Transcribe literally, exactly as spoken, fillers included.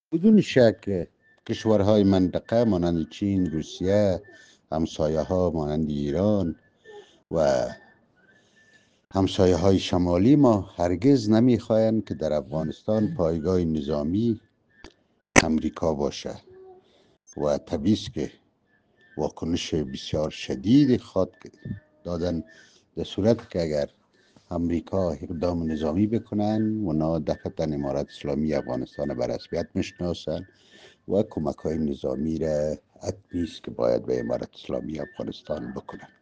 بدون شک کشورهای منطقه مانند چین، روسیه، همسایه ها مانند ایران و همسایه های شمالی ما هرگز نمیخواهند که در افغانستان پایگاه نظامی امریکا باشه و طبیعی است که واکنش بسیار شدید خواد دادن در صورت که اگر امریکا اقدام نظامی بکنن اونا دفعتا امارت اسلامی افغانستان به رسمیت میشناسن و کمک های نظامی را حتمی است که باید به امارت اسلامی افغانستان بکنن.